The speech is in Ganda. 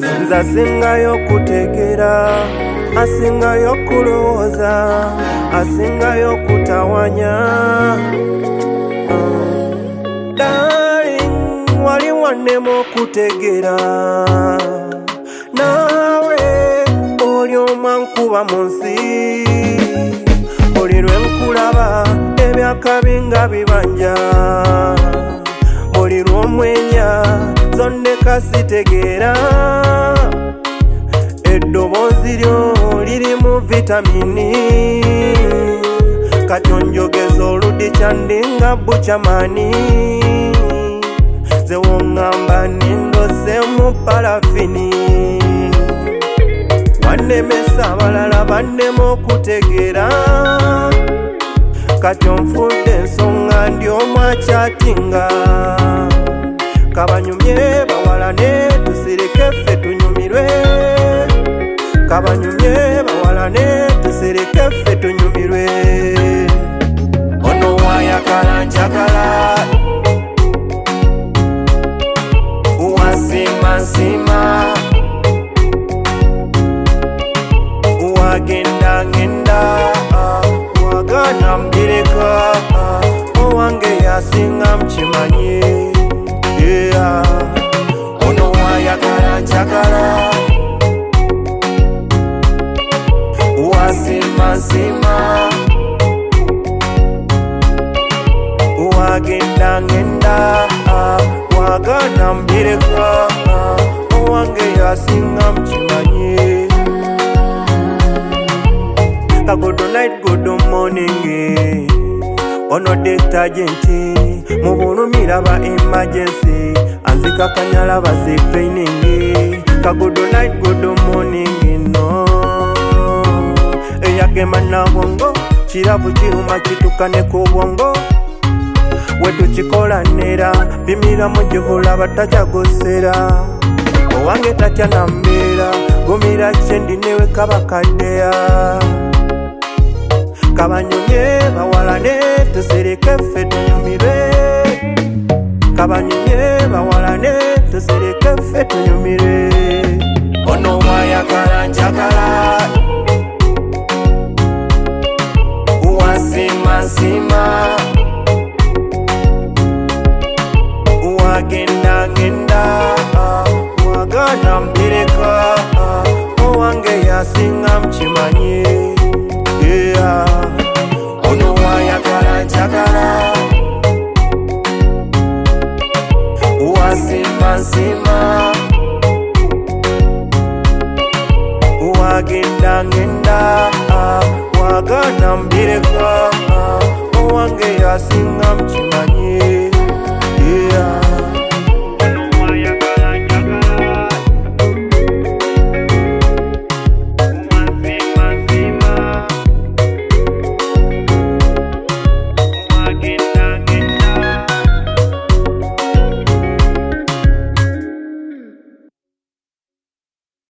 nze asingayo kutegera, asingayo kulowooza, asingayo kutawanya. Darling, wali wannema okutegera, naawe oli omwankuba mu nsi. Buli lwe nkulaba ebyaka binga bibanja, buli lw'omwenya zonneka sitegeera. Eddoboozi lyo lirimu vitamini, kati onjogeza oluddi kyandinga bukyamaani. Ze woŋŋamba nindoseemu palafini, wannemesa abalala bannema okutegeera. Kati onfudde ensonga ndi omu akyatinga. Kabanyumye bawalane tusirike ffe tunyumirwe, kabanyumye bawalane tusirike ffe tunyumirwe. Ono wayagala njagala, wasima nsima, wagenda ngenda, wagana mbireka, owange yasinga mkimanyi. Yeah. Ono wayagala njagala, wasima nsima, wagenda ngenda, wagana mbireka, owange yasinga mkimanyi. A good night, good morning. Ono detergent mubulumira ba emergency, anzika kanyala bazi cleaning. Ka good night, good morning. No eyagema na bongo kiravu kiruma kitukane ku bwongo. Wetu kikola nera bimira mujivula batajagosera. Owange tatya na mbera gumira kyendi newe kabakadea. Kabanyumye bawalane tusirike ffe tunyumirwe, kabanyumye bawalane tusirike ffe tunyumirwe. Ono wayagala njagala, wasima nsima, wagenda ngenda, wagana mbireka, owange yasinga mkimanyi. Yeah. Ono wayagala njagala, wasima nsima, wagenda ngenda, wagana mbireka, owange yasinga mkimanyi.